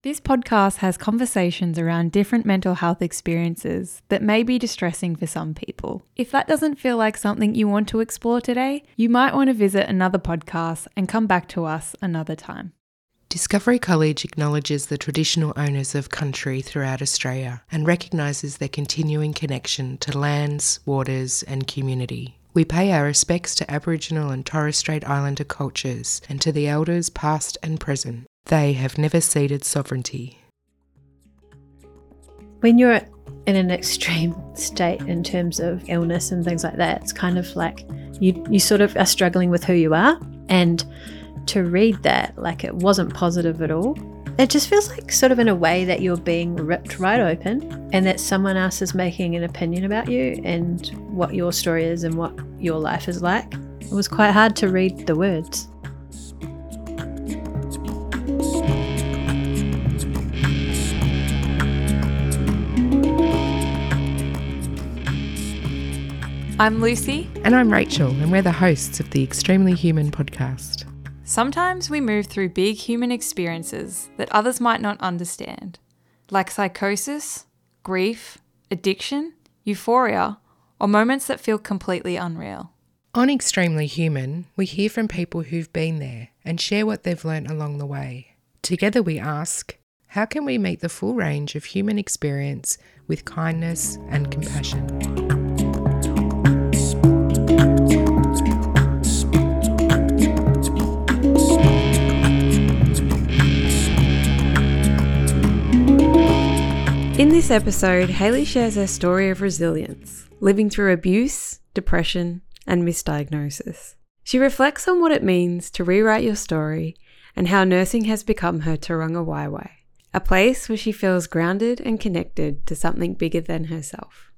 This podcast has conversations around different mental health experiences that may be distressing for some people. If that doesn't feel like something you want to explore today, you might want to visit another podcast and come back to us another time. Discovery College acknowledges the traditional owners of country throughout Australia and recognises their continuing connection to lands, waters and community. We pay our respects to Aboriginal and Torres Strait Islander cultures and to the elders past and present. They have never ceded sovereignty. When you're in an extreme state in terms of illness and things like that, it's kind of like you sort of are struggling with who you are. And to read that, like it wasn't positive at all, it just feels like sort of in a way that you're being ripped right open and that someone else is making an opinion about you and what your story is and what your life is like. It was quite hard to read the words. I'm Lucy. And I'm Rachel, and we're the hosts of the Extremely Human podcast. Sometimes we move through big human experiences that others might not understand, like psychosis, grief, addiction, euphoria, or moments that feel completely unreal. On Extremely Human, we hear from people who've been there and share what they've learnt along the way. Together we ask, how can we meet the full range of human experience with kindness and compassion? In this episode, Hayley shares her story of resilience, living through abuse, depression, and misdiagnosis. She reflects on what it means to rewrite your story and how nursing has become her Taronga Waiwai, a place where she feels grounded and connected to something bigger than herself.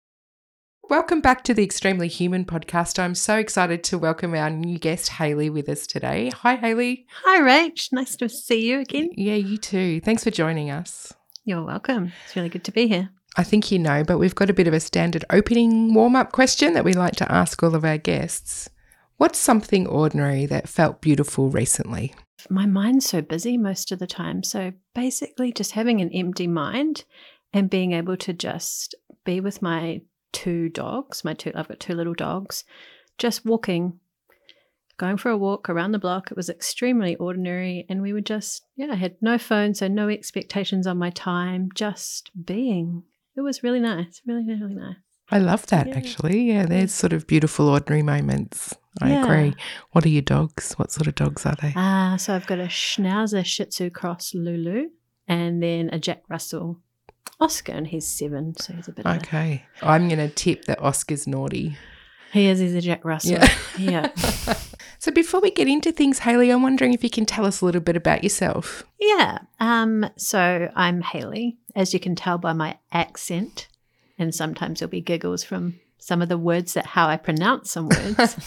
Welcome back to the Extremely Human podcast. I'm so excited to welcome our new guest, Hayley, with us today. Hi, Hayley. Hi, Rach. Nice to see you again. Yeah, you too. Thanks for joining us. You're welcome. It's really good to be here. I think you know, but we've got a bit of a standard opening warm-up question that we like to ask all of our guests. What's something ordinary that felt beautiful recently? My mind's so busy most of the time. So basically just having an empty mind and being able to just be with my two dogs, I've got two little dogs, just walking, going for a walk around the block. It was extremely ordinary and we were just, I had no phone, so no expectations on my time, just being. It was really nice, really, really nice. I love that actually. Yeah, there's sort of beautiful ordinary moments. I agree. What are your dogs? What sort of dogs are they? So I've got a Schnauzer Shih Tzu cross Lulu and then a Jack Russell Oscar, and he's 7, so he's a bit Okay. I'm going to tip that Oscar's naughty. He's a Jack Russell. Yeah. So before we get into things, Hayley, I'm wondering if you can tell us a little bit about yourself. Yeah. So I'm Hayley, as you can tell by my accent, and sometimes there'll be giggles from some of the words how I pronounce some words,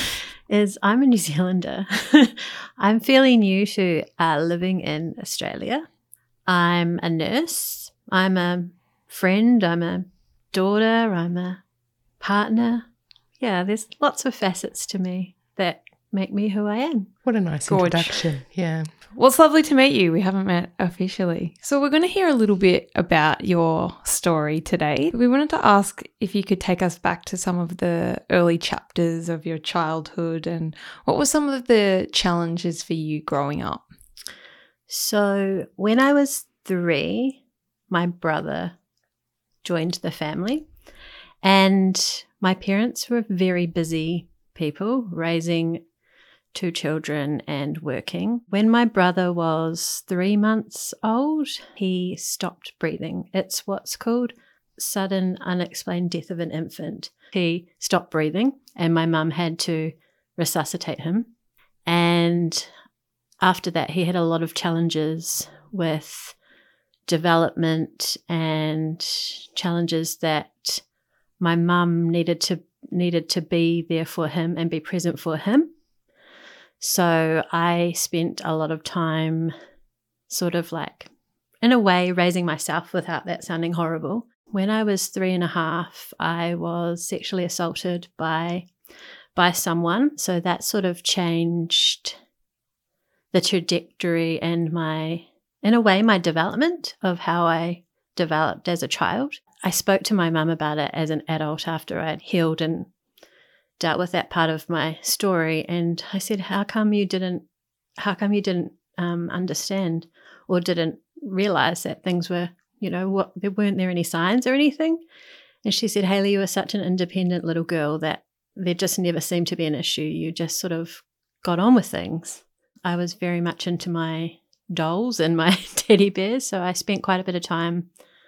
is I'm a New Zealander. I'm fairly new to living in Australia. I'm a nurse. I'm a friend. I'm a daughter. I'm a partner. Yeah, there's lots of facets to me that make me who I am. What a nice introduction. Yeah. Well, it's lovely to meet you. We haven't met officially. So we're going to hear a little bit about your story today. We wanted to ask if you could take us back to some of the early chapters of your childhood and what were some of the challenges for you growing up? So when I was 3, my brother joined the family and my parents were very busy people raising 2 children and working. When my brother was 3 months old, he stopped breathing. It's what's called sudden unexplained death of an infant. He stopped breathing and my mum had to resuscitate him. And after that, he had a lot of challenges with development and challenges that my mum needed to be there for him and be present for him. So I spent a lot of time sort of like, in a way, raising myself without that sounding horrible. When I was 3.5, I was sexually assaulted by someone. So that sort of changed the trajectory and my in a way, my development of how I developed as a child. I spoke to my mum about it as an adult after I'd healed and dealt with that part of my story. And I said, how come you didn't understand or didn't realize that things were, there weren't there any signs or anything? And she said, Hayley, you were such an independent little girl that there just never seemed to be an issue. You just sort of got on with things. I was very much into my dolls and my teddy bears, so I spent quite a bit of time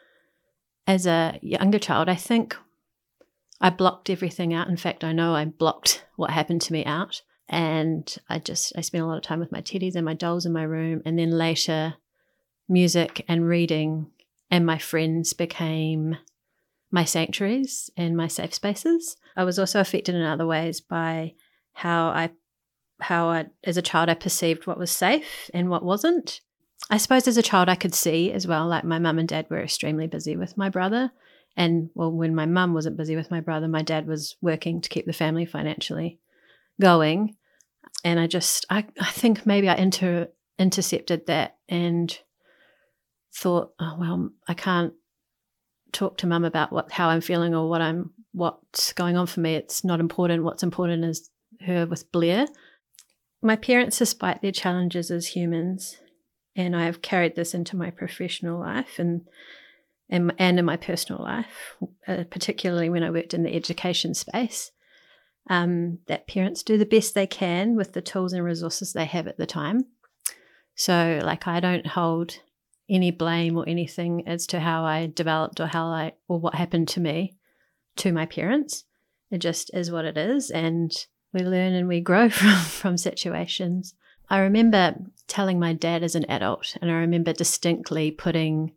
as a younger child. I think I blocked everything out. In fact, I know I blocked what happened to me out. And I spent a lot of time with my teddies and my dolls in my room. And then later, music and reading and my friends became my sanctuaries and my safe spaces. I was also affected in other ways by how I, as a child, I perceived what was safe and what wasn't. I suppose as a child I could see as well, like my mum and dad were extremely busy with my brother. And well, when my mum wasn't busy with my brother, my dad was working to keep the family financially going. And I think maybe I intercepted that and thought, oh, well, I can't talk to mum about how I'm feeling or what's going on for me. It's not important. What's important is her with Blair. My parents, despite their challenges as humans, and I have carried this into my professional life and in my personal life, particularly when I worked in the education space, that parents do the best they can with the tools and resources they have at the time. So, like, I don't hold any blame or anything as to how I developed or what happened to me to my parents. It just is what it is, and we learn and we grow from situations. I remember telling my dad as an adult, and I remember distinctly putting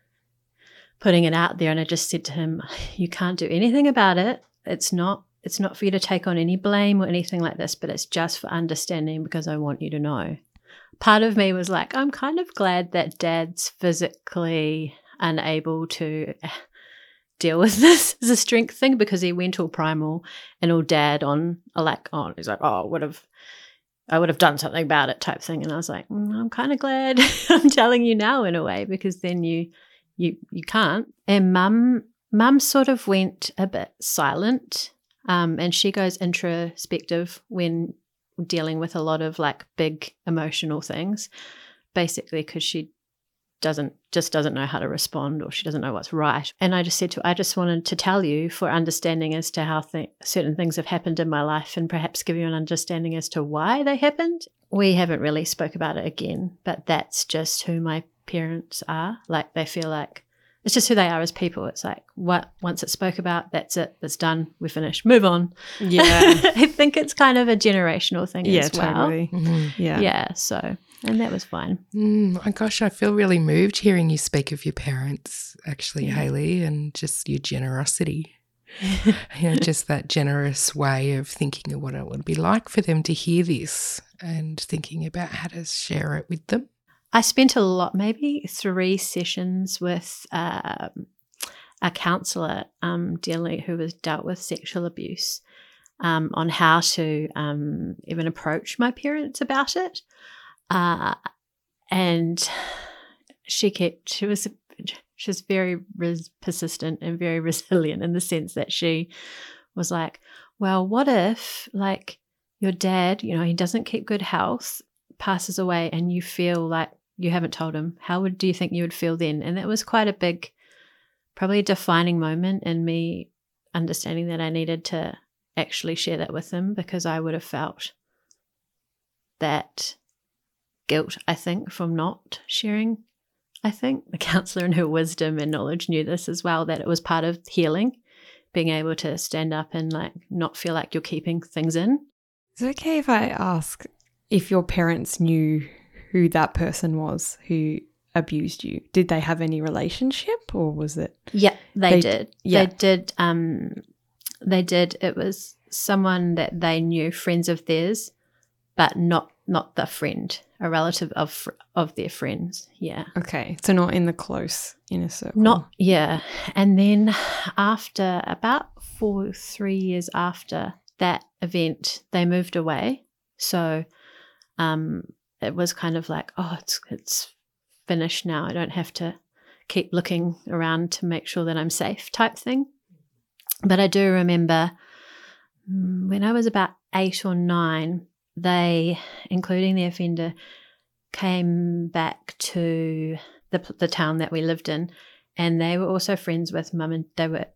it out there, and I just said to him, you can't do anything about it. It's not for you to take on any blame or anything like this, but it's just for understanding because I want you to know. Part of me was like, I'm kind of glad that Dad's physically unable to deal with this as a strength thing, because he went all primal and all dad on he's like, oh, I would have done something about it type thing. And I was like, I'm kind of glad I'm telling you now in a way, because then you can't. And mum sort of went a bit silent, and she goes introspective when dealing with a lot of like big emotional things, basically because she doesn't know how to respond, or she doesn't know what's right. And I just said I just wanted to tell you for understanding as to how certain things have happened in my life, and perhaps give you an understanding as to why they happened. We haven't really spoke about it again, but that's just who my parents are. Like, they feel like it's just who they are as people. It's like, once it's spoke about, that's it, it's done, we're finished, move on. Yeah. I think it's kind of a generational thing as well. Totally. Mm-hmm. Yeah. So, and that was fine. My gosh, I feel really moved hearing you speak of your parents, actually, Hayley, and just your generosity. Just that generous way of thinking of what it would be like for them to hear this and thinking about how to share it with them. I spent maybe 3 sessions with a counsellor who was dealt with sexual abuse, on how to even approach my parents about it. And she was very persistent and very resilient, in the sense that she was like, well, what if, like, your dad, he doesn't keep good health, passes away, and you feel like you haven't told him? Do you think you would feel then? And that was quite a big, probably a defining moment in me understanding that I needed to actually share that with him, because I would have felt that guilt, I think, from not sharing. I think the counsellor in her wisdom and knowledge knew this as well, that it was part of healing, being able to stand up and like not feel like you're keeping things in. Is it okay if I ask if your parents knew who that person was who abused you? Did they have any relationship, or was it? Yeah, they did. Yeah. They did. It was someone that they knew, friends of theirs, but not the friend, a relative of their friends. Yeah. Okay, so not in the close inner circle. Not, yeah. And then after about 3 years after that event, they moved away. So it was kind of like, oh, it's finished now. I don't have to keep looking around to make sure that I'm safe type thing. But I do remember when I was about 8 or 9, they, including the offender, came back to the town that we lived in, and they were also friends with mum and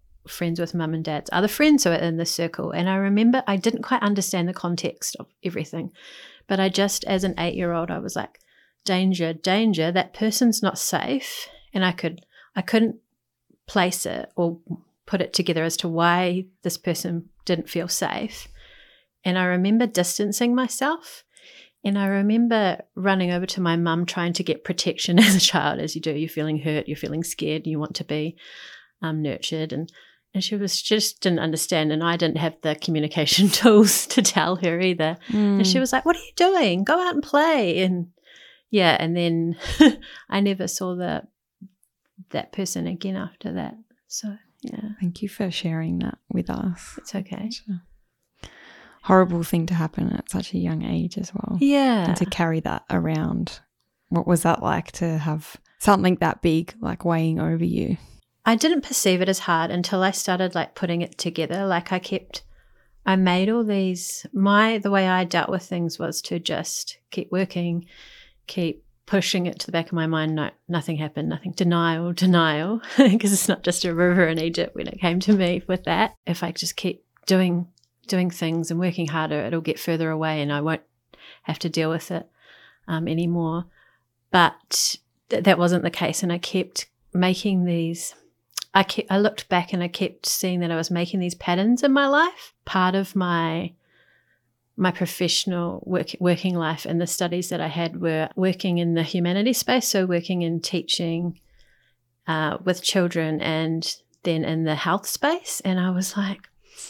dad's other friends who were in the circle. And I remember I didn't quite understand the context of everything, but I just, as an 8-year-old, I was like, danger, danger, that person's not safe. And I couldn't place it or put it together as to why this person didn't feel safe. And I remember distancing myself. And I remember running over to my mum trying to get protection as a child, as you do. You're feeling hurt, you're feeling scared, you want to be nurtured. And she just didn't understand, and I didn't have the communication tools to tell her either. And she was like, what are you doing? Go out and play. And yeah, and then I never saw that person again after that. So, yeah. Thank you for sharing that with us. It's okay. It's a horrible thing to happen at such a young age as well. Yeah. And to carry that around. What was that like to have something that big like weighing over you? I didn't perceive it as hard until I started like putting it together. Like I made all these, the way I dealt with things was to just keep working, keep pushing it to the back of my mind. No, nothing happened, nothing. Denial, because it's not just a river in Egypt when it came to me with that. If I just keep doing things and working harder, it'll get further away and I won't have to deal with it anymore. But that wasn't the case, and I kept making these. I looked back and I kept seeing that I was making these patterns in my life. Part of my professional working life and the studies that I had were working in the humanities space, so working in teaching with children, and then in the health space. And I was like,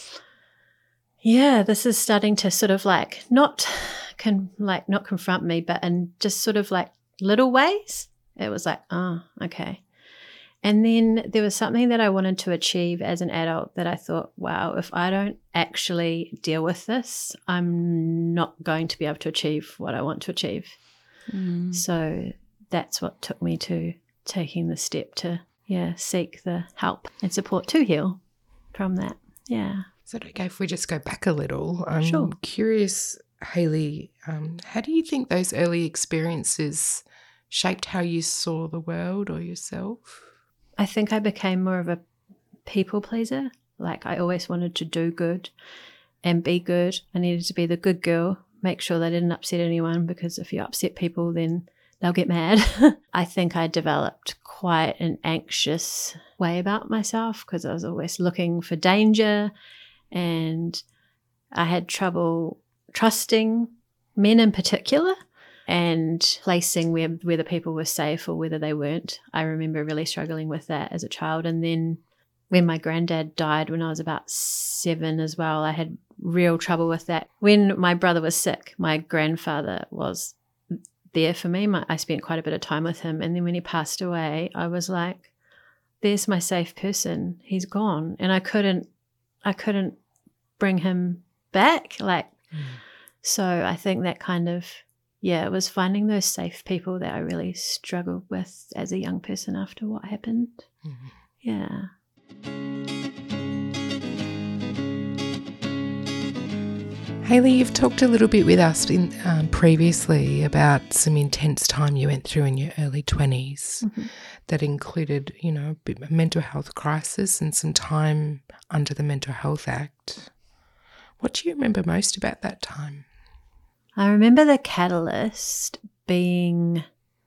yeah, this is starting to sort of like not confront me, but in just sort of like little ways. It was like, oh, okay. And then there was something that I wanted to achieve as an adult that I thought, wow, if I don't actually deal with this, I'm not going to be able to achieve what I want to achieve. So that's what took me to taking the step to, seek the help and support to heal from that. Yeah. Is it okay if we just go back a little? I'm Sure. curious, Hayley, how do you think those early experiences shaped how you saw the world or yourself? I think I became more of a people pleaser. Like I always wanted to do good and be good. I needed to be the good girl, make sure that I didn't upset anyone, because if you upset people, then they'll get mad. I think I developed quite an anxious way about myself because I was always looking for danger, and I had trouble trusting men in particular and placing whether people were safe or whether they weren't. I remember really struggling with that as a child. And then when my granddad died when I was about 7 as well, I had real trouble with that. When my brother was sick, my grandfather was there for me. I spent quite a bit of time with him. And then when he passed away, I was like, there's my safe person. He's gone. And I couldn't bring him back. So I think that kind of, it was finding those safe people that I really struggled with as a young person after what happened. Mm-hmm. Yeah. Hayley, you've talked a little bit with us previously about some intense time you went through in your early 20s that included, a bit of a mental health crisis and some time under the Mental Health Act. What do you remember most about that time? I remember the catalyst being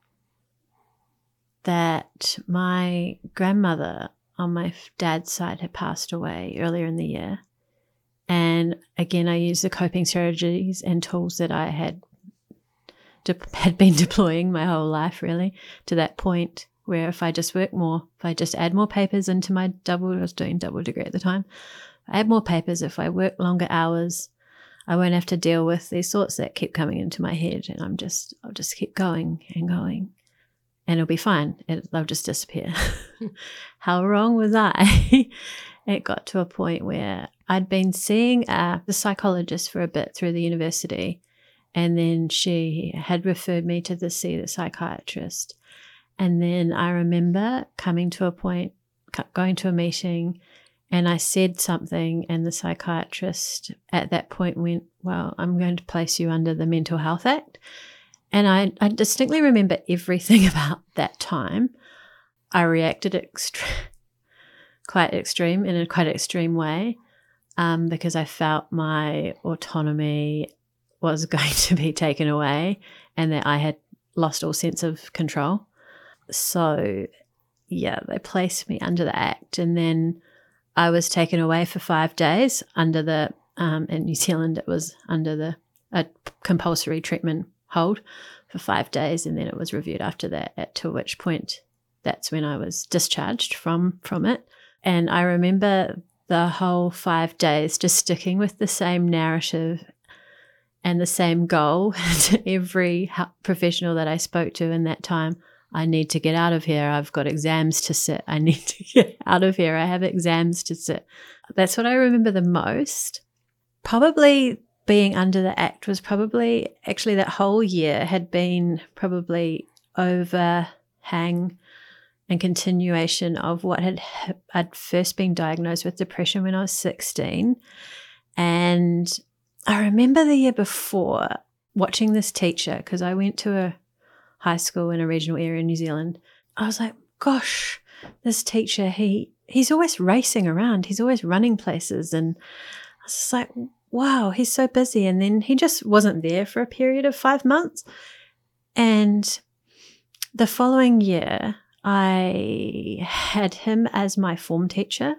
that my grandmother on my dad's side had passed away earlier in the year. And again, I used the coping strategies and tools that I had been deploying my whole life, really, to that point where if I just work more, if I just add more papers into my I was doing double degree at the time, if I add more papers, if I work longer hours, I won't have to deal with these thoughts that keep coming into my head, and I'll just keep going and going, and it'll be fine. They'll just disappear. How wrong was I? It got to a point where I'd been seeing the psychologist for a bit through the university, and then she had referred me to see the psychiatrist. And then I remember going to a meeting, and I said something, and the psychiatrist at that point went, well, I'm going to place you under the Mental Health Act. And I distinctly remember everything about that time. I reacted in a quite extreme way, because I felt my autonomy was going to be taken away and that I had lost all sense of control. So, yeah, they placed me under the Act, and then I was taken away for 5 days under in New Zealand it was under a compulsory treatment hold for 5 days, and then it was reviewed after that, to which point that's when I was discharged from it. And I remember the whole 5 days just sticking with the same narrative and the same goal to every professional that I spoke to in that time. I need to get out of here. I've got exams to sit. I need to get out of here. I have exams to sit. That's what I remember the most. Probably being under the Act was probably, actually that whole year had been probably overhang and continuation of what I'd first been diagnosed with depression when I was 16. And I remember the year before watching this teacher, because I went to a high school in a regional area in New Zealand. I was like, gosh, this teacher, he's always racing around. He's always running places. And I was just like, wow, he's so busy. And then he just wasn't there for a period of 5 months. And the following year, I had him as my form teacher,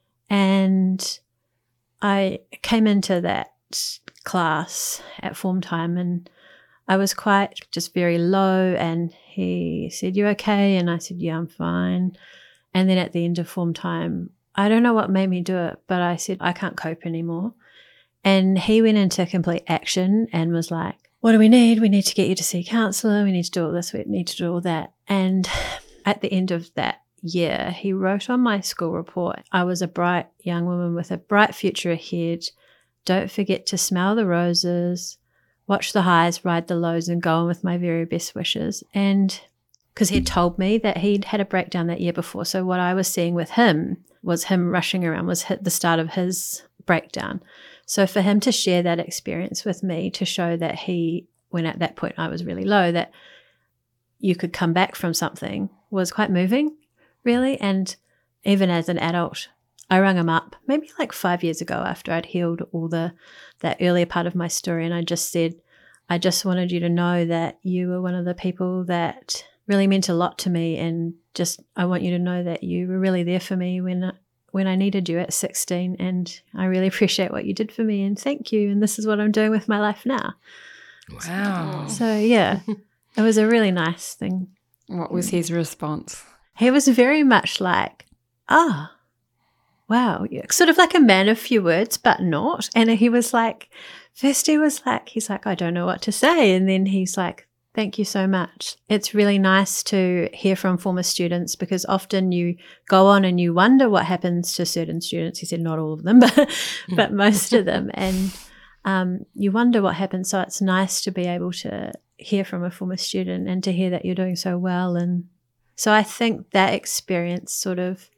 and I came into that class at form time, and I was quite just very low, and he said, "You okay?" And I said, "Yeah, I'm fine." And then at the end of form time, I don't know what made me do it, but I said, "I can't cope anymore." And he went into complete action and was like, "What do we need? We need to get you to see a counsellor. We need to do all this. We need to do all that." And at the end of that year, he wrote on my school report, "I was a bright young woman with a bright future ahead. Don't forget to smell the roses, watch the highs, ride the lows, and go on with my very best wishes." And because he'd told me that he'd had a breakdown that year before. So what I was seeing with him was him rushing around, was the start of his breakdown. So for him to share that experience with me, to show that when at that point I was really low, that you could come back from something, was quite moving, really. And even as an adult, I rang him up maybe like 5 years ago after I'd healed all that earlier part of my story, and I just said, "I just wanted you to know that you were one of the people that really meant a lot to me, and just I want you to know that you were really there for me when I needed you at 16, and I really appreciate what you did for me, and thank you, and this is what I'm doing with my life now." Wow. So yeah, it was a really nice thing. What was his response? He was very much like, "Ah, wow," sort of like a man of few words, but not. And he was like, first he's like, "I don't know what to say." And then he's like, "Thank you so much. It's really nice to hear from former students, because often you go on and you wonder what happens to certain students." He said not all of them, but most of them. And you wonder what happens. So it's nice to be able to hear from a former student and to hear that you're doing so well. And so I think that experience sort of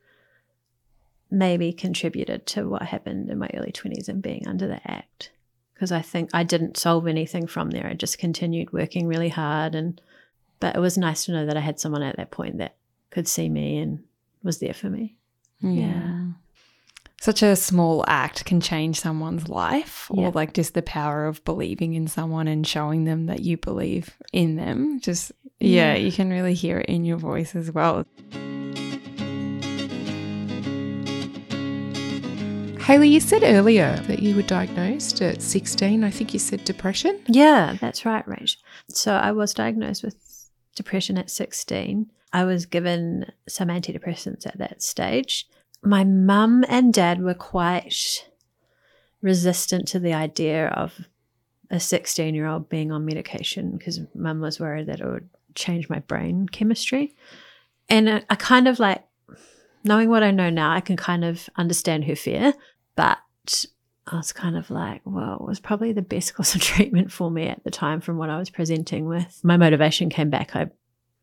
maybe contributed to what happened in my early 20s and being under the Act. Because I think I didn't solve anything from there. I just continued working really hard. But it was nice to know that I had someone at that point that could see me and was there for me. Yeah. Such a small act can change someone's life, or like just the power of believing in someone and showing them that you believe in them. Just, you can really hear it in your voice as well. Hayley, you said earlier that you were diagnosed at 16. I think you said depression. Yeah, that's right, Rach. So I was diagnosed with depression at 16. I was given some antidepressants at that stage. My mum and dad were quite resistant to the idea of a 16-year-old being on medication, because mum was worried that it would change my brain chemistry. And I kind of like, knowing what I know now, I can kind of understand her fear. But I was kind of like, well, it was probably the best course of treatment for me at the time from what I was presenting with. My motivation came back. I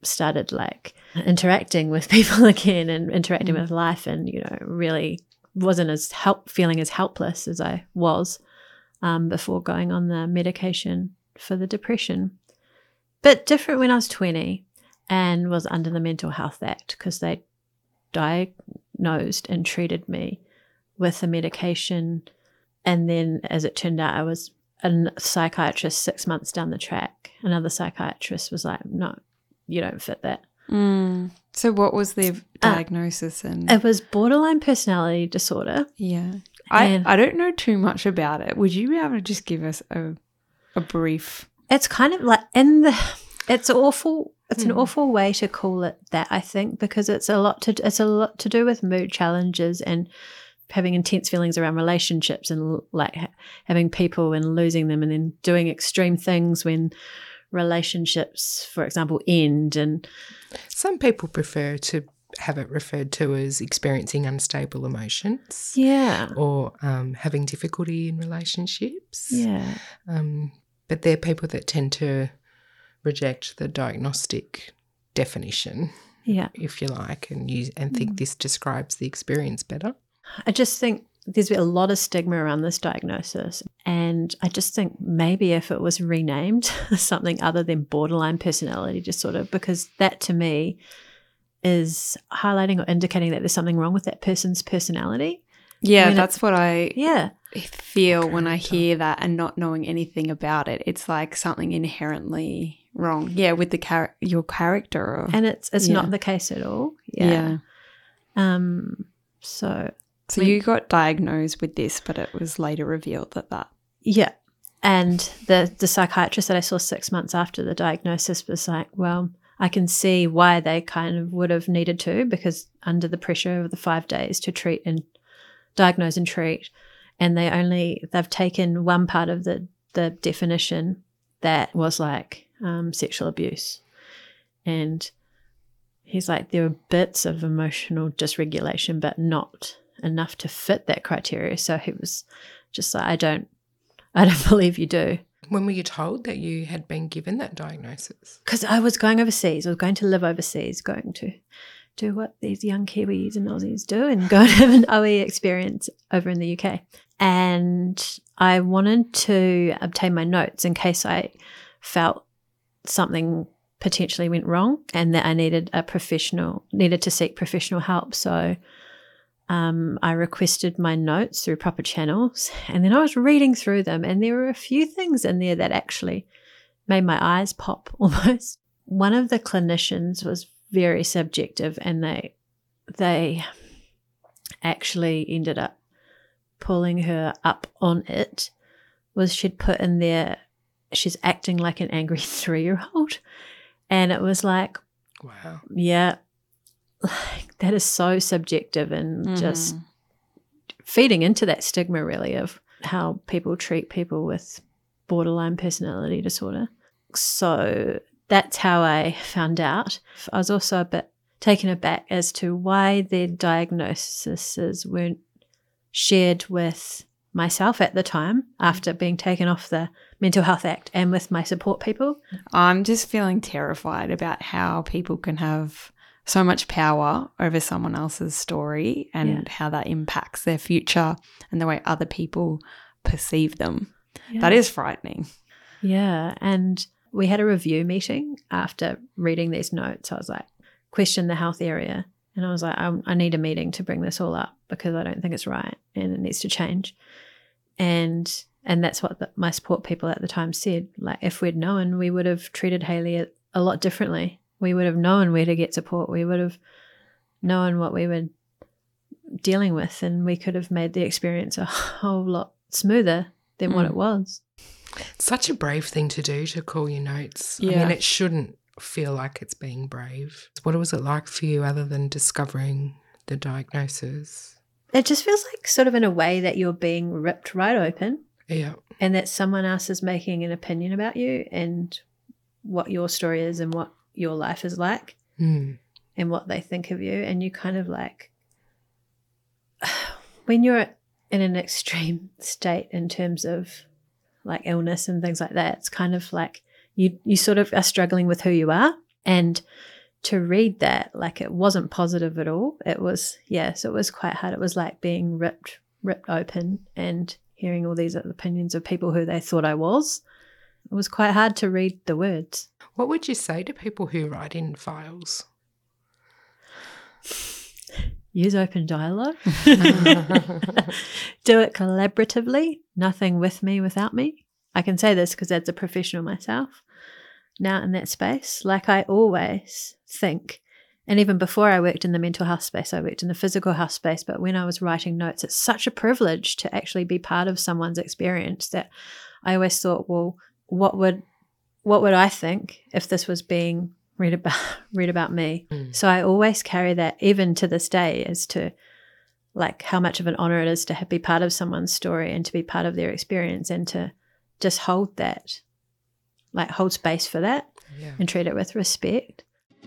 started like interacting with people again and interacting with life, and, you know, really wasn't feeling as helpless as I was before going on the medication for the depression. But different when I was 20 and was under the Mental Health Act, because they diagnosed and treated me with the medication. And then, as it turned out, I was a psychiatrist 6 months down the track. Another psychiatrist was like, no, you don't fit that. So what was the diagnosis? It was borderline personality disorder. Yeah. I don't know too much about it. Would you be able to just give us a brief? It's kind of like it's awful. It's an awful way to call it that, I think, because it's a lot to do with mood challenges and having intense feelings around relationships and like having people and losing them, and then doing extreme things when relationships, for example, end. And some people prefer to have it referred to as experiencing unstable emotions. Yeah. Or having difficulty in relationships. Yeah. But they're people that tend to reject the diagnostic definition, if you like, and think this describes the experience better. I just think there's a lot of stigma around this diagnosis, and I just think maybe if it was renamed something other than borderline personality disorder, because that to me is highlighting or indicating that there's something wrong with that person's personality. Yeah, that's what I feel when I character. hear that, and not knowing anything about it. It's like something inherently wrong. Yeah, with your character. And it's not the case at all. Yeah. So you got diagnosed with this, but it was later revealed that. Yeah. And the psychiatrist that I saw 6 months after the diagnosis was like, well, I can see why they kind of would have needed to, because under the pressure of the 5 days to treat and diagnose and treat, and they've taken one part of the definition that was like sexual abuse. And he's like, there are bits of emotional dysregulation, but not enough to fit that criteria. So he was just like, I don't believe you do. When were you told that you had been given that diagnosis? Because I was going overseas. I was going to live overseas, going to do what these young Kiwis and Aussies do and go and have an OE experience over in the UK. And I wanted to obtain my notes in case I felt something potentially went wrong and that I needed to seek professional help. So I requested my notes through proper channels, and then I was reading through them, and there were a few things in there that actually made my eyes pop almost. One of the clinicians was very subjective, and they actually ended up pulling her up on it. She'd put in there, she's acting like an angry 3-year-old. And it was like, wow. Yeah, like that is so subjective, and just feeding into that stigma really of how people treat people with borderline personality disorder. So that's how I found out. I was also a bit taken aback as to why their diagnoses weren't shared with myself at the time after being taken off the Mental Health Act and with my support people. I'm just feeling terrified about how people can have so much power over someone else's story and how that impacts their future and the way other people perceive them. Yeah. That is frightening. Yeah. And we had a review meeting after reading these notes. I was like, question the health area. And I was like, I need a meeting to bring this all up because I don't think it's right and it needs to change. And that's what my support people at the time said. Like, if we'd known, we would have treated Hayley a lot differently. We would have known where to get support. We would have known what we were dealing with, and we could have made the experience a whole lot smoother than what it was. Such a brave thing to do, to call your notes. Yeah. I mean, it shouldn't feel like it's being brave. What was it like for you other than discovering the diagnosis? It just feels like sort of in a way that you're being ripped right open. Yeah. And that someone else is making an opinion about you and what your story is and what your life is like and what they think of you. And you kind of like, when you're in an extreme state in terms of like illness and things like that, it's kind of like you sort of are struggling with who you are, and to read that, like, it wasn't positive at all. It was, so it was quite hard. It was like being ripped open and hearing all these opinions of people who they thought I was. It was quite hard to read the words. What would you say to people who write in files? Use open dialogue. Do it collaboratively. Nothing with me without me. I can say this because as a professional myself, now in that space, like, I always think, and even before I worked in the mental health space, I worked in the physical health space, but when I was writing notes, it's such a privilege to actually be part of someone's experience that I always thought, well, what would I think if this was being read about me? So I always carry that, even to this day, as to like how much of an honor it is to be part of someone's story and to be part of their experience, and to just hold that, like hold space for that, and treat it with respect.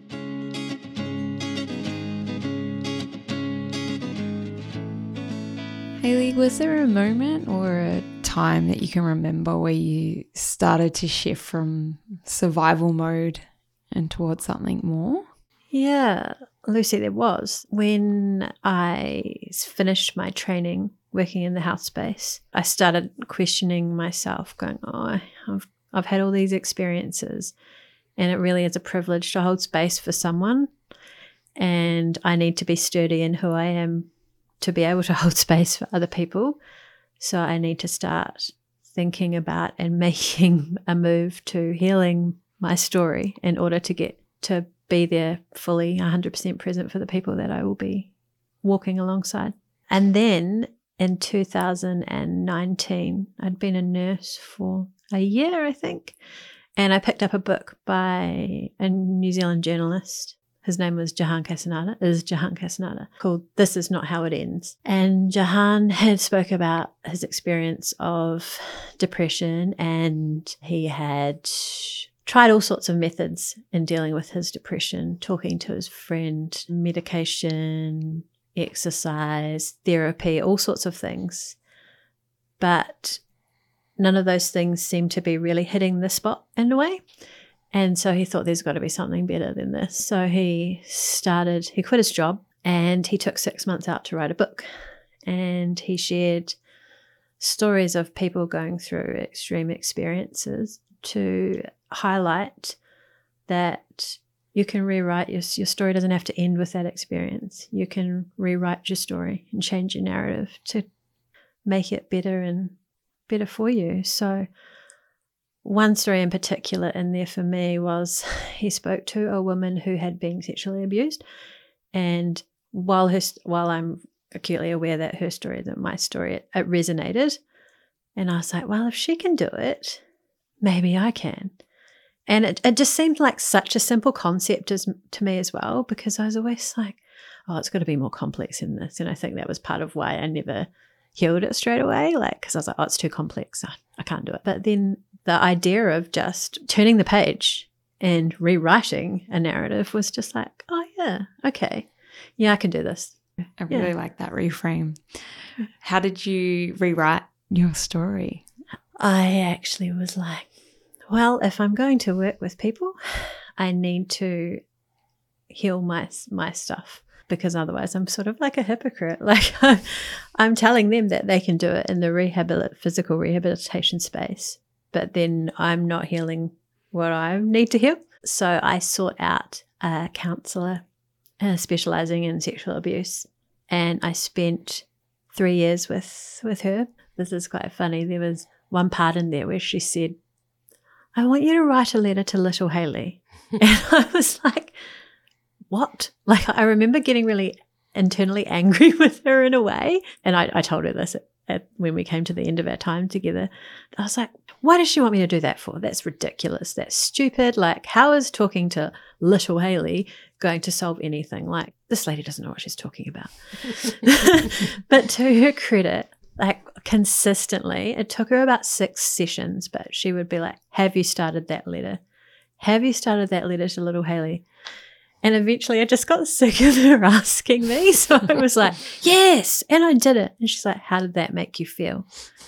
Hayley, was there a moment or a time that you can remember where you started to shift from survival mode and towards something more? Yeah, Lucy, there was. When I finished my training working in the health space, I started questioning myself, going, I've had all these experiences, and it really is a privilege to hold space for someone, and I need to be sturdy in who I am to be able to hold space for other people. So I need to start thinking about and making a move to healing my story in order to get to be there fully 100% present for the people that I will be walking alongside. And then in 2019, I'd been a nurse for a year, I think, and I picked up a book by a New Zealand journalist. His name was Jahan Castaneda, called This Is Not How It Ends. And Jahan had spoke about his experience of depression, and he had tried all sorts of methods in dealing with his depression, talking to his friend, medication, exercise, therapy, all sorts of things. But none of those things seemed to be really hitting the spot in a way. And so he thought there's got to be something better than this. So he quit his job, and he took 6 months out to write a book. And he shared stories of people going through extreme experiences to highlight that you can rewrite your story. Doesn't have to end with that experience. You can rewrite your story and change your narrative to make it better and better for you. So one story in particular in there for me was he spoke to a woman who had been sexually abused, and while I'm acutely aware that her story, that my story, it resonated, and I was like, well, if she can do it, maybe I can. And it just seemed like such a simple concept to me as well, because I was always like, oh, it's got to be more complex than this. And I think that was part of why I never healed it straight away, like, because I was like, oh, it's too complex, I can't do it. But then the idea of just turning the page and rewriting a narrative was just like, oh yeah, okay, yeah, I can do this. I really like that reframe. How did you rewrite your story? I actually was like, well, if I'm going to work with people, I need to heal my stuff, because otherwise I'm sort of like a hypocrite. Like I'm telling them that they can do it in the physical rehabilitation space, but then I'm not healing what I need to heal. So I sought out a counsellor specialising in sexual abuse, and I spent 3 years with her. This is quite funny. There was one part in there where she said, I want you to write a letter to little Hayley. And I was like, what? Like, I remember getting really internally angry with her in a way. And I told her this when we came to the end of our time together. I was like, why does she want me to do that for? That's ridiculous. That's stupid. Like, how is talking to little Hayley going to solve anything? Like, this lady doesn't know what she's talking about. But to her credit, like consistently, it took her about 6 sessions, but she would be like, have you started that letter? Have you started that letter to little Hayley? And eventually I just got sick of her asking me. So I was like, yes. And I did it. And she's like, how did that make you feel?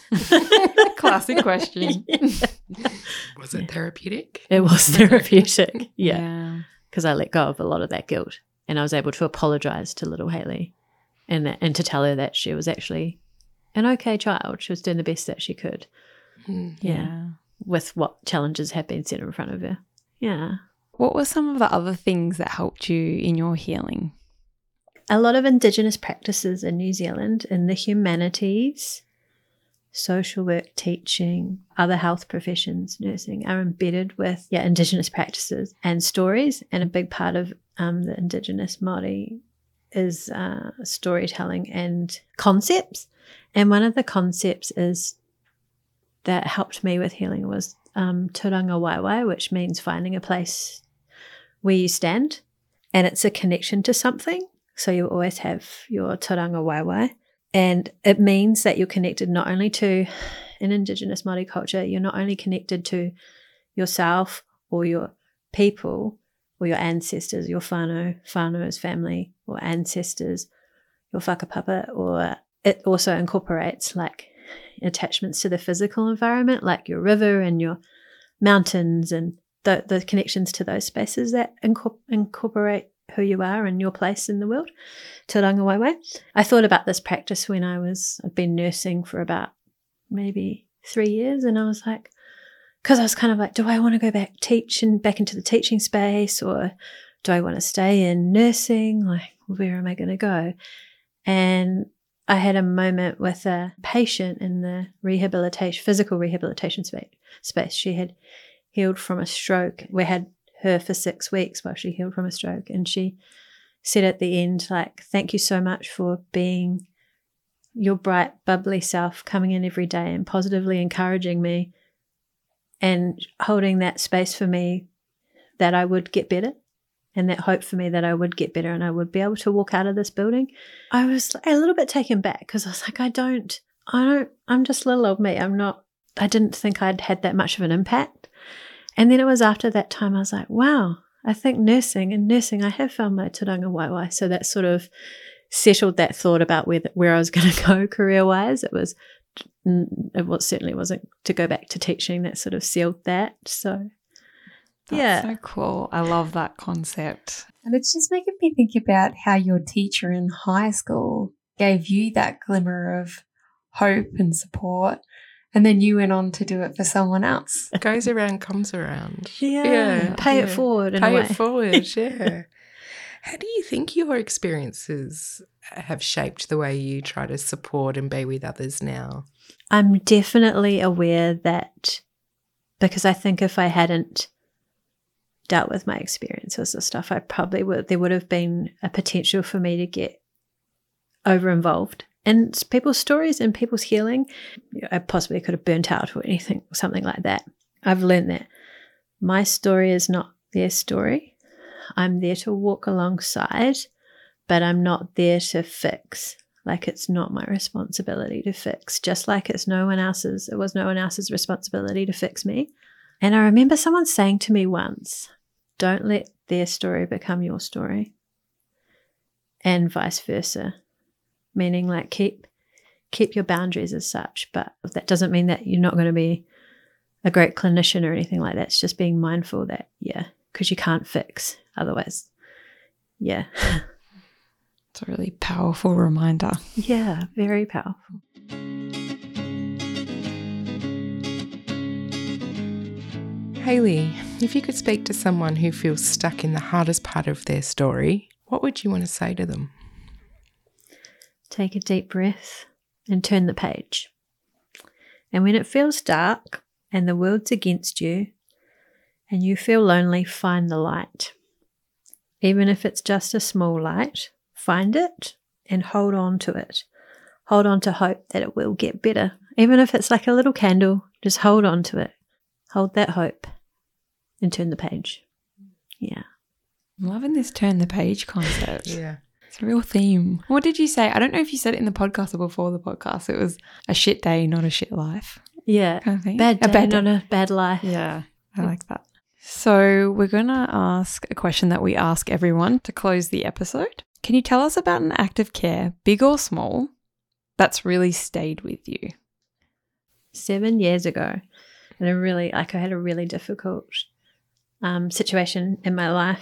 Classic question. Was it therapeutic? It was therapeutic. Yeah. because I let go of a lot of that guilt, and I was able to apologize to little Hayley and to tell her that she was actually an okay child. She was doing the best that she could. Yeah. With what challenges had been set in front of her. Yeah. What were some of the other things that helped you in your healing? A lot of Indigenous practices in New Zealand in the humanities, social work, teaching, other health professions, nursing, are embedded with Indigenous practices and stories. And a big part of the Indigenous Māori is storytelling and concepts. And one of the concepts is that helped me with healing was Turanga Waiwai, which means finding a place where you stand, and it's a connection to something. So you always have your Turanga Waiwai, and it means that you're connected not only to an Indigenous Māori culture, you're not only connected to yourself or your people or your ancestors, your whānau's family or ancestors, your whakapapa, or it also incorporates like attachments to the physical environment, like your river and your mountains and the connections to those spaces that incorporate who you are and your place in the world. Turanga Waiwai. I thought about this practice when I'd been nursing for about maybe 3 years, and I was like, because I was kind of like, do I want to go back into the teaching space, or do I want to stay in nursing? Like, where am I going to go? And I had a moment with a patient in the physical rehabilitation space. She had healed from a stroke. We had her for 6 weeks while she healed from a stroke. And she said at the end, like, thank you so much for being your bright, bubbly self, coming in every day and positively encouraging me and holding that space for me that I would get better, and that hope for me that I would get better and I would be able to walk out of this building. I was a little bit taken back because I was like, I'm just little old me. I didn't think I'd had that much of an impact. And then it was after that time I was like, wow, I think nursing I have found my Turanga Waiwai. So that sort of settled that thought about where I was going to go career-wise. It certainly wasn't to go back to teaching. That sort of sealed that. So That's so cool. I love that concept. And it's just making me think about how your teacher in high school gave you that glimmer of hope and support, and then you went on to do it for someone else. Goes around, comes around. Yeah. Pay it forward in a way. Pay it forward, yeah. How do you think your experiences have shaped the way you try to support and be with others now? I'm definitely aware that, because I think if I hadn't dealt with my experiences and stuff, there would have been a potential for me to get over involved in people's stories and people's healing. I possibly could have burnt out or something like that. I've learned that my story is not their story. I'm there to walk alongside, but I'm not there to fix. Like, it's not my responsibility to fix, just like it was no one else's responsibility to fix me. And I remember someone saying to me once, don't let their story become your story, and vice versa, meaning like keep your boundaries as such, but that doesn't mean that you're not going to be a great clinician or anything like that. It's just being mindful that, because you can't fix otherwise. Yeah. It's a really powerful reminder. Yeah, very powerful. Hayley, if you could speak to someone who feels stuck in the hardest part of their story, what would you want to say to them? Take a deep breath and turn the page. And when it feels dark and the world's against you and you feel lonely, find the light. Even if it's just a small light, find it and hold on to it. Hold on to hope that it will get better. Even if it's like a little candle, just hold on to it. Hold that hope and turn the page. Yeah. I'm loving this turn the page concept. Yeah. It's a real theme. What did you say? I don't know if you said it in the podcast or before the podcast. It was a shit day, not a shit life. Yeah. Kind of thing. Bad day, not a bad life. Yeah. I like that. So we're going to ask a question that we ask everyone to close the episode. Can you tell us about an act of care, big or small, that's really stayed with you? 7 years ago, and I had a really difficult situation in my life,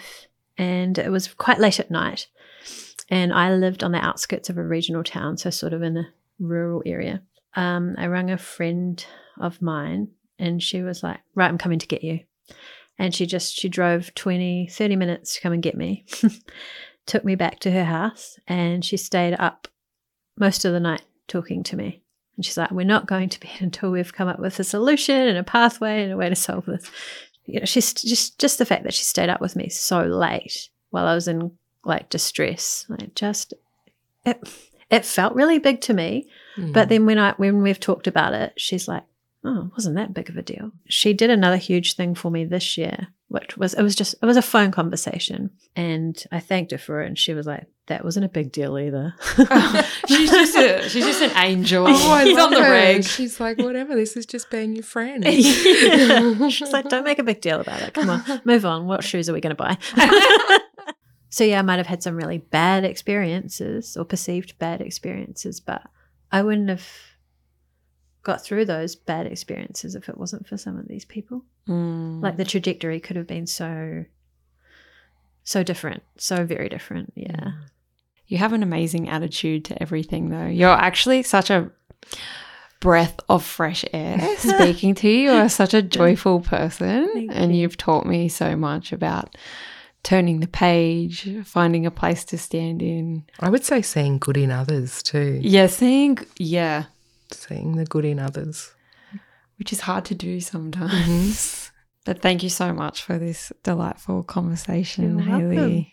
and it was quite late at night. And I lived on the outskirts of a regional town, so sort of in a rural area. I rang a friend of mine, and she was like, right, I'm coming to get you. And she drove 20, 30 minutes to come and get me, took me back to her house, and she stayed up most of the night talking to me. And she's like, we're not going to bed until we've come up with a solution and a pathway and a way to solve this. You know, she's just the fact that she stayed up with me so late while I was in like distress, like just it felt really big to me. But then when we've talked about it, she's like, oh, it wasn't that big of a deal. She did another huge thing for me this year, which was it was a phone conversation, and I thanked her for it, and she was like, that wasn't a big deal either. She's just an angel. Oh, I She's love on the her. reg. She's like, whatever, this is just being your friend. She's like, don't make a big deal about it. Come on, move on. What shoes are we going to buy? So yeah, I might have had some really bad experiences or perceived bad experiences, but I wouldn't have got through those bad experiences if it wasn't for some of these people. Like the trajectory could have been so different, so very different. Yeah. You have an amazing attitude to everything, though. You're actually such a breath of fresh air speaking to you. You're such a joyful person, and you've taught me so much about turning the page, finding a place to stand in. I would say seeing good in others too. Yeah, seeing the good in others. which is hard to do sometimes. But thank you so much for this delightful conversation, You're welcome. Hayley.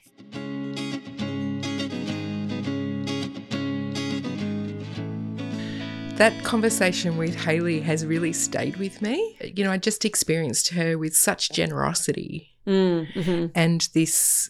That conversation with Hayley has really stayed with me. You know, I just experienced her with such generosity and this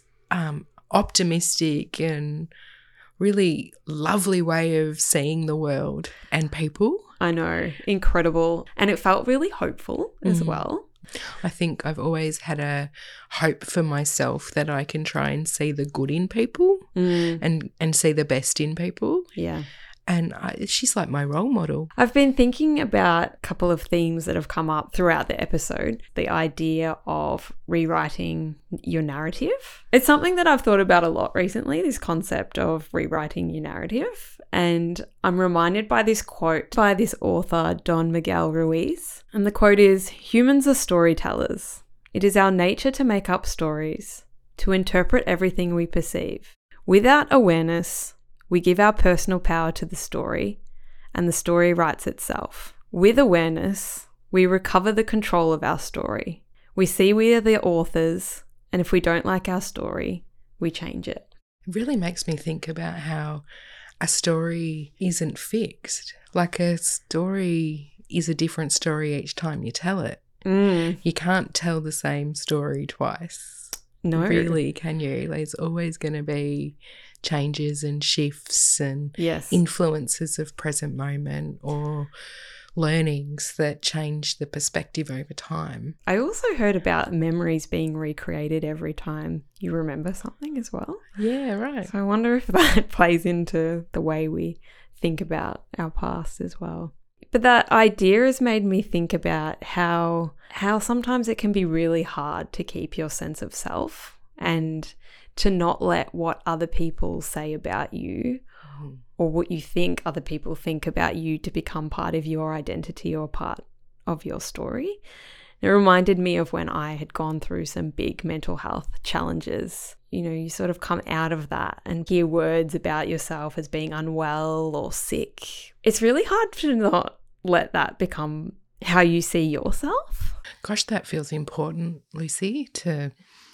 optimistic and really lovely way of seeing the world and people. I know, incredible. And it felt really hopeful as well. I think I've always had a hope for myself that I can try and see the good in people and see the best in people. Yeah. And she's like my role model. I've been thinking about a couple of themes that have come up throughout the episode. The idea of rewriting your narrative. It's something that I've thought about a lot recently, this concept of rewriting your narrative. And I'm reminded by this quote by this author, Don Miguel Ruiz. And the quote is, "Humans are storytellers. It is our nature to make up stories, to interpret everything we perceive. Without awareness, we give our personal power to the story, and the story writes itself. With awareness, we recover the control of our story. We see we are the authors, and if we don't like our story, we change it." It really makes me think about how a story isn't fixed. Like a story is a different story each time you tell it. You can't tell the same story twice. No. Really, can you? There's always going to be changes and shifts and influences of present moment or learnings that change the perspective over time. I also heard about memories being recreated every time you remember something as well. Yeah, right. So I wonder if that plays into the way we think about our past as well. But that idea has made me think about how sometimes it can be really hard to keep your sense of self and to not let what other people say about you or what you think other people think about you to become part of your identity or part of your story. It reminded me of when I had gone through some big mental health challenges. You know, you sort of come out of that and hear words about yourself as being unwell or sick. It's really hard to not let that become how you see yourself. Gosh, that feels important, Lucy, to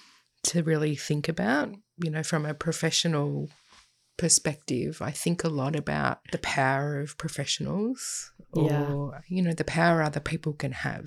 really think about. You know, from a professional perspective, I think a lot about the power of professionals or, you know, the power other people can have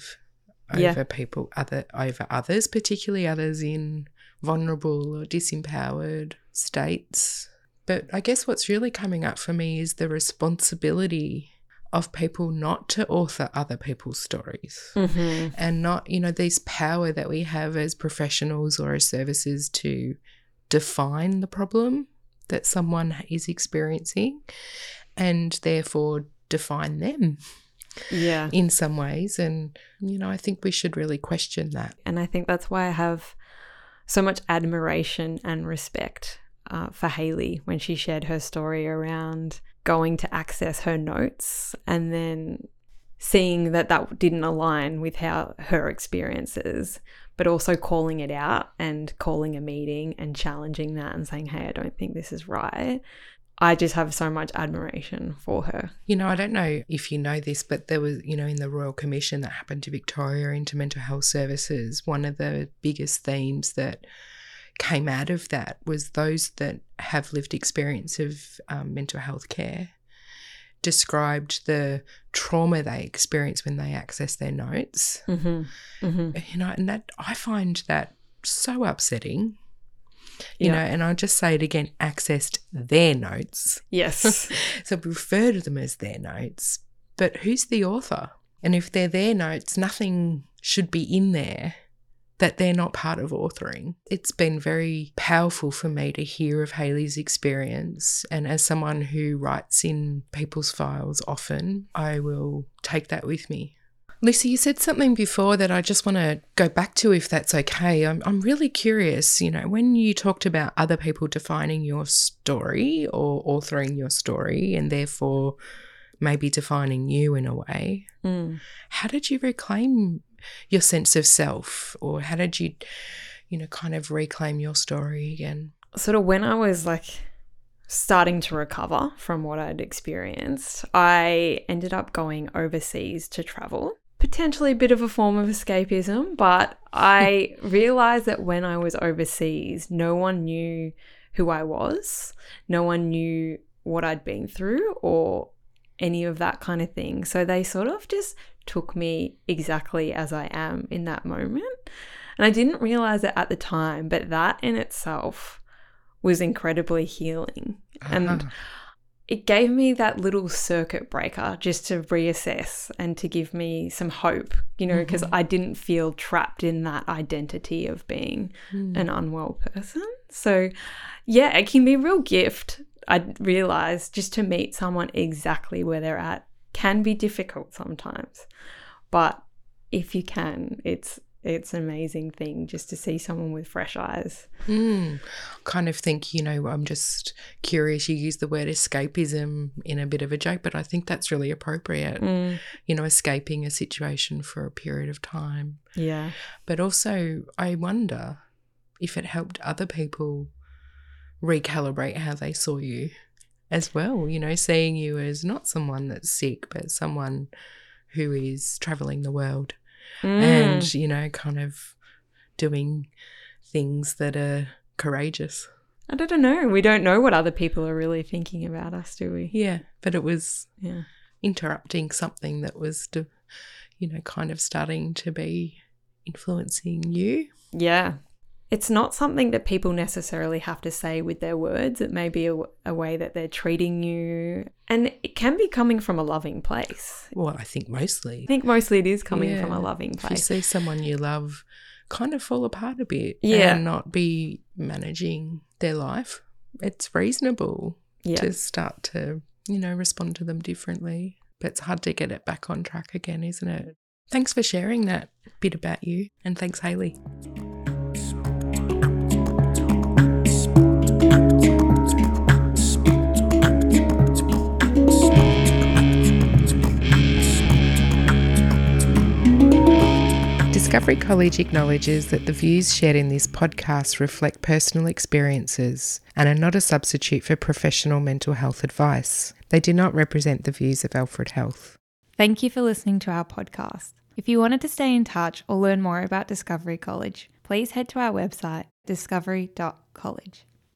over others, particularly others in vulnerable or disempowered states. But I guess what's really coming up for me is the responsibility of people not to author other people's stories and not, you know, this power that we have as professionals or as services to define the problem that someone is experiencing and therefore define them in some ways. And, you know, I think we should really question that. And I think that's why I have so much admiration and respect for Hayley when she shared her story around going to access her notes and then seeing that didn't align with how her experiences, but also calling it out and calling a meeting and challenging that and saying, hey, I don't think this is right. I just have so much admiration for her. I don't know if you know this, but there was, in the Royal Commission that happened to Victoria into mental health services, one of the biggest themes that came out of that was those that have lived experience of mental health care described the trauma they experience when they access their notes. Mm-hmm. Mm-hmm. And that I find that so upsetting. Yeah. And I'll just say it again, accessed their notes. Yes. So we refer to them as their notes, but who's the author? And if they're their notes, nothing should be in there that they're not part of authoring. It's been very powerful for me to hear of Hayley's experience, and as someone who writes in people's files often, I will take that with me. Lisa, you said something before that I just want to go back to, if that's okay. I'm really curious, when you talked about other people defining your story or authoring your story and therefore maybe defining you in a way, how did you reclaim your sense of self, or how did you, kind of reclaim your story again? Sort of when I was starting to recover from what I'd experienced, I ended up going overseas to travel. Potentially a bit of a form of escapism, but I realized that when I was overseas, no one knew who I was. No one knew what I'd been through or any of that kind of thing. So they sort of just took me exactly as I am in that moment. And I didn't realize it at the time, but that in itself was incredibly healing. And it gave me that little circuit breaker just to reassess and to give me some hope, because I didn't feel trapped in that identity of being an unwell person. So, yeah, it can be a real gift, I realised, just to meet someone exactly where they're at. Can be difficult sometimes, but if you can, it's an amazing thing just to see someone with fresh eyes. Kind of think, I'm just curious, you use the word escapism in a bit of a joke, but I think that's really appropriate, escaping a situation for a period of time. Yeah. But also I wonder if it helped other people recalibrate how they saw you as well, seeing you as not someone that's sick, but someone who is travelling the world. And, kind of doing things that are courageous. I don't know. We don't know what other people are really thinking about us, do we? Yeah, but it was interrupting something that was, kind of starting to be influencing you. Yeah. It's not something that people necessarily have to say with their words. It may be a way that they're treating you. And it can be coming from a loving place. Well, I think mostly. it is coming from a loving place. If you see someone you love kind of fall apart a bit and not be managing their life, it's reasonable to start to, respond to them differently. But it's hard to get it back on track again, isn't it? Thanks for sharing that bit about you. And thanks, Hayley. Discovery College acknowledges that the views shared in this podcast reflect personal experiences and are not a substitute for professional mental health advice. They do not represent the views of Alfred Health. Thank you for listening to our podcast. If you wanted to stay in touch or learn more about Discovery College, please head to our website, discovery.college.